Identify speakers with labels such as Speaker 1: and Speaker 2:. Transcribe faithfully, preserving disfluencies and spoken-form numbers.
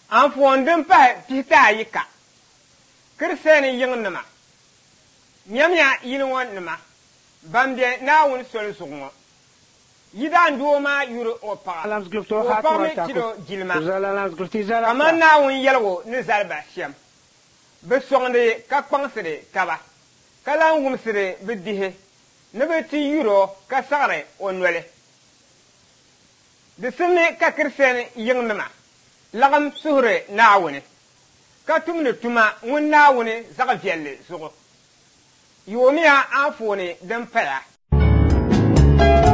Speaker 1: Anfoon din pahi pita yi ka. Kirseni yiŋnima. Nyamya yilŋo nima. Bambe naawun soli zuɣuŋo. Yidaan doo maa yuri o paɣa. O paɣa mi chiro jilima. Kaman naawun yɛligu ni zaliba shem. Bɛ sɔŋdi ka kpaŋsiri taba. Ka lan wumsiri bɛ dihi. Ni bɛ ti yuro ka saɣiri o noli. Di sini ka kirseni yiŋnima. Lagim suhuri naawuni. Ka tumni tuma ŋun naawuni zaɣ' viɛlli zuɣu. Yoomiya anfooni din paya.